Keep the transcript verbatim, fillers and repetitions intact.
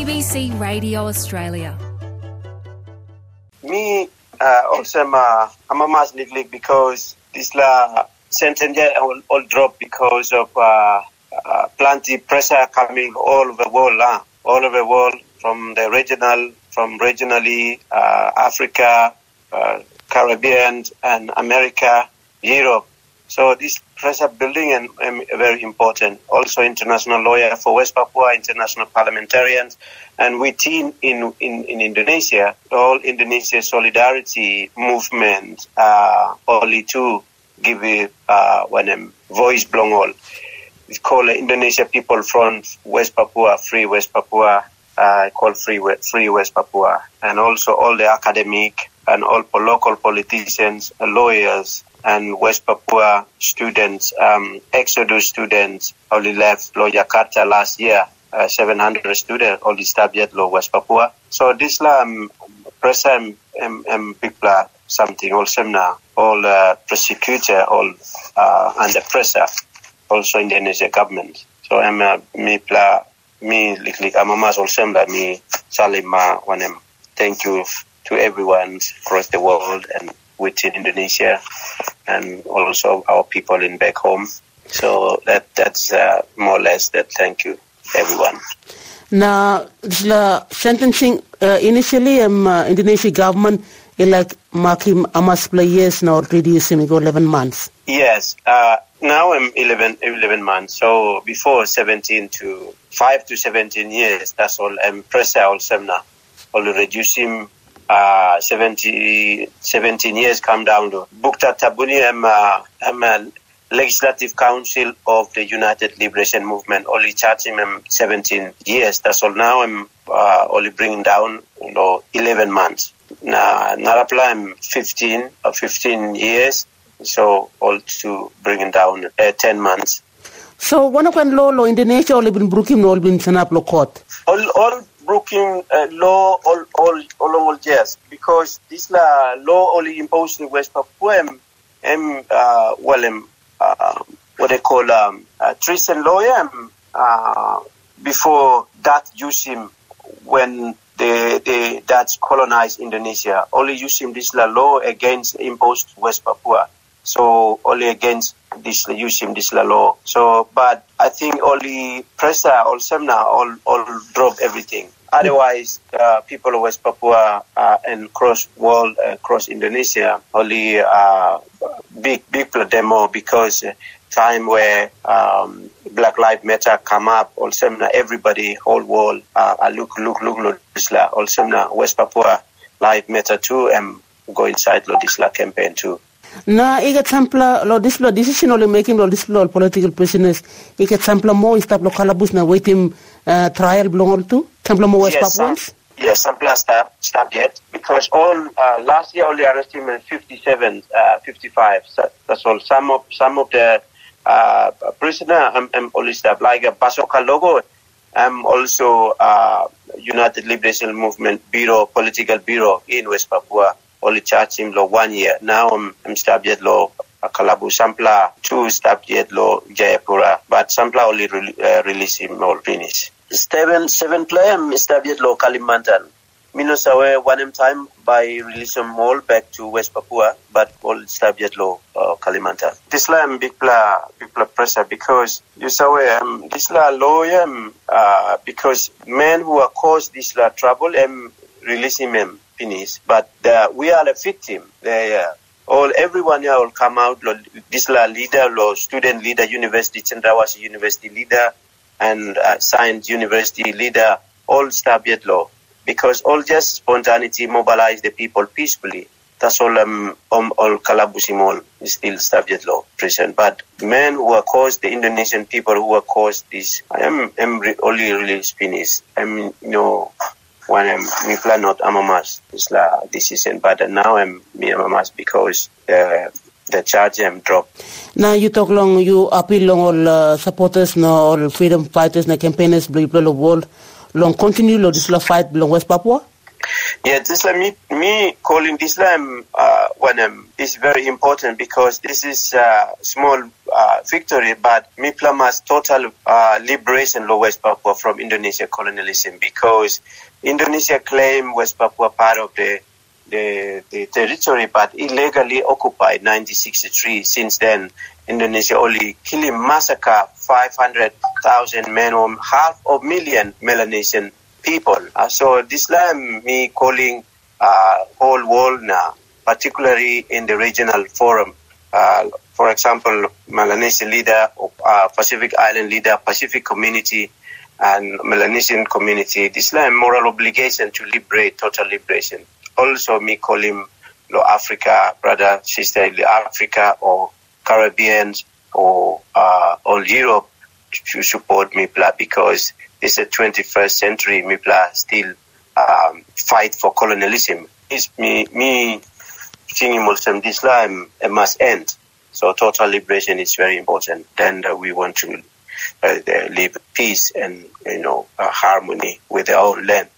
B C Radio Australia. Me, uh, also, uh, I'm a mass league because this la sentence all, all drop because of uh, uh, plenty pressure coming all over the world, uh, all over the world from the regional, from regionally uh, Africa, uh, Caribbean, and America, Europe. So this pressure building and um, very important. Also international lawyer for West Papua, international parliamentarians, and within in, in, in Indonesia, all Indonesia solidarity movement, uh, only to give it uh, when um, voice belong all. It's called Indonesia People Front West Papua, Free West Papua, uh, called Free Free West Papua, and also all the academic and all local politicians, lawyers, and West Papua students, um, Exodus students, only left Lo Jakarta last year, uh, seven hundred students, only stopped yet Lo West Papua. So this um, present um, um, people something also now, all uh, prosecutor, all uh, under pressure, also Indonesia government. So I'm uh, me pla me like I'm a mas also me salima wanem. Thank you to everyone across the world and within Indonesia, and also our people in back home. So that that's uh, more or less that. Thank you, everyone. Now, the sentencing uh, initially, um, uh, Indonesian government like making amas play years now reduce him go eleven months. Yes, uh, now I'm eleven, eleven months. So before seventeen to five to seventeen years. That's all. I'm pressure also now. Only reduce him. Uh, seventy, seventeen years come down to Bukta Tabuni. I'm, uh, I'm a Legislative Council of the United Liberation Movement. Only charging him seventeen years. That's all. Now I'm uh, only bringing down, you know, eleven months. Now Narapla I'm fifteen or fifteen years. So all to bringing down uh, ten months. So one of when law law Indonesia only been Brooklyn all been senap law court. All all. Brooklyn uh, law all all all all yes, because this la law only imposed in West Papua and uh, well um, uh, what they call um, uh, treason law um, uh, before that use him when the the Dutch colonized Indonesia, only using this la law against imposed West Papua, so only against this using this la law. So but I think only pressure also now all all drop everything. Otherwise, uh, people of West Papua uh, and cross world, uh, cross Indonesia, only uh, big, big demo because uh, time where um, Black Lives Matter come up, also now everybody, whole world, uh, look, look, look, look, Disla, also now West Papua Lives Matter too, and go inside Lodisla campaign too. Na ika sampla lo this lo decision only making lo this lo political prisoners ika sampla mo istab lo kalabus na waiting uh, trial belong to sampla mo West yes, Papuans. Yes, sampla stop stop yet because all uh, last year only arrested him in fifty-seven, uh, fifty-five. So that's all. Some of some of the uh, prisoner um, um, only stop like a Basoka logo. I'm um, also uh, United Liberation Movement Bureau, political bureau in West Papua. Only charge him law one year. Now I'm, I'm stabbed yet law Kalabu Sampla, two stabbed yet law Jayapura, but Sampla only re- uh, release him or finish. Seven, seven player stabbed yet law Kalimantan. Minosawe one time by release them all back to West Papua, but all stabbed yet law uh, Kalimantan. This la big pla, big pla pressure because you saw um, this la lawyer um, uh, because men who are caused this la trouble um, releasing them. Finish, but uh, we are a victim. They, uh, all everyone here will come out. This la leader, lo student leader, university Chandrawasi university leader, and uh, science university leader, all stop yet law because all just spontaneity mobilize the people peacefully. That's all. Um, um all Kalabusimol is still stop yet law prison. But men who are caused the Indonesian people who are caused this, I am am re- only really finished. I mean, you know. When I'm we plan not amamas is la decision, but now I'm me amamas because uh, the charge am dropped. Now you talk long, you appeal long all uh, supporters, no all freedom fighters, no campaigners, blah blah blah world, long continue lo this la fight long West Papua. Yeah, this like me, me calling this Islam uh, one um, is very important because this is a uh, small uh, victory, but me plama's total uh, liberation of West Papua from Indonesia colonialism, because Indonesia claimed West Papua part of the the, the territory, but illegally occupied nineteen sixty-three. Since then, Indonesia only killing massacre five hundred thousand men or half a million Melanesian people. Uh, so this time me calling uh, whole world now, particularly in the regional forum. Uh, for example, Melanesian leader, uh, Pacific Island leader, Pacific community, and Melanesian community. This time moral obligation to liberate, total liberation. Also me calling you know, Africa, brother, sister in Africa or Caribbeans or uh, or Europe to support M I P L A, because it's the twenty-first century. M I P L A still um, fight for colonialism. It's me, me, thinking Muslim Islam it must end. So total liberation is very important. Then uh, we want to uh, live peace and you know uh, harmony with our own land.